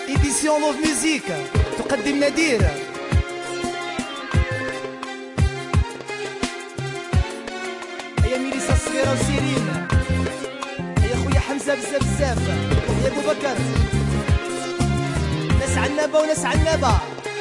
إديسيون لوف ميوزيك تقدم نادير. يا ميليسا الصغيرة وسيرين، يا خويا حمزة بزاف بزاف، يا أبو بكر، ناس عنابة وناس عنابة.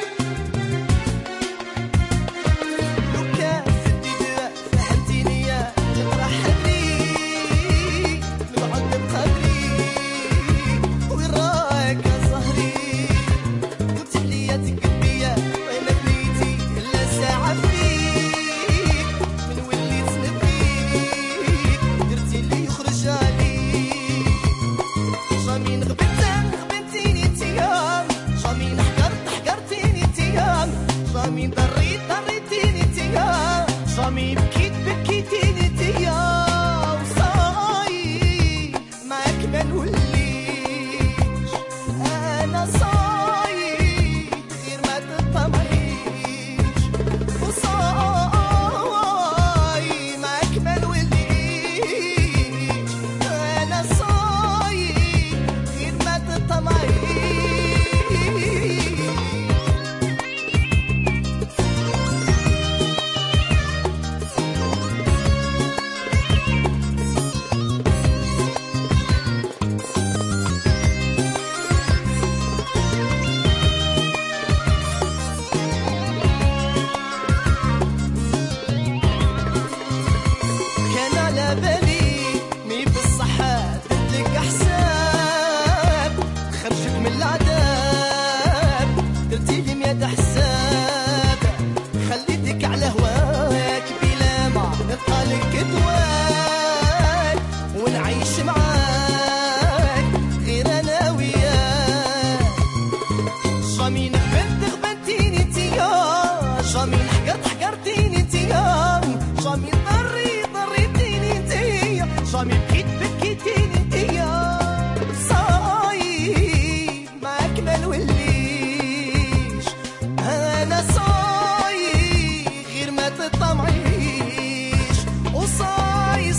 ضريتيني تيا صامي بكيت بكيتيني تيا وصاي معاك ما نوليش انا صاي غير ما تطمعيش وصاي معاك ما نوليش انا صاي غير ما تطمعيش. حساب خليتك على هواك بلا ما نطالك دواك ونعيش معاك غير انا وياك. جامي غبنتيني تيا جامي حقرتيني تيا جامي ضريتيني تيا جامي بكيتيني تيا صاي معاك ما نوليش أنا صاي غير ما تطمعيش وصاي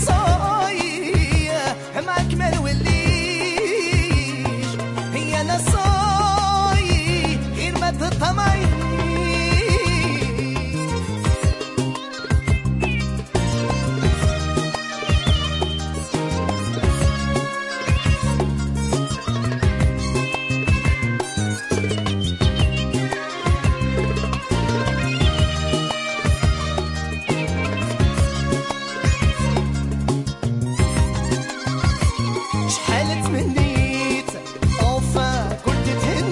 معاك ما نوليش هي أنا صاي غير ما تطمعيش. تمنيت اوفا كنت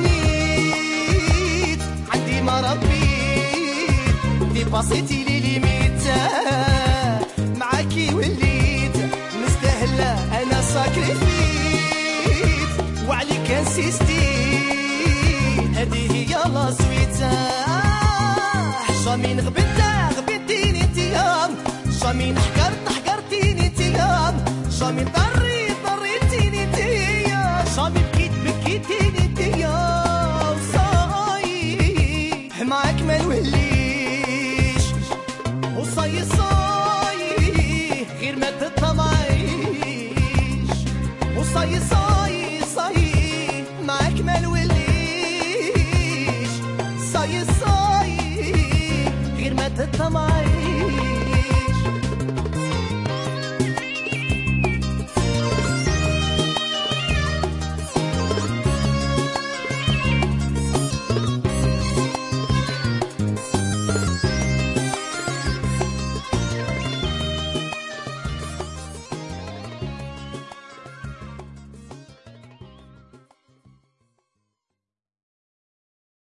تهنيت عندي ما ربيت ديباسيتي لي ليميت معاكي وليت مستاهله انا ساكريفيت وعليك انسيستيت هذه هي لا سويت. جامي غبنتيني تيام جامي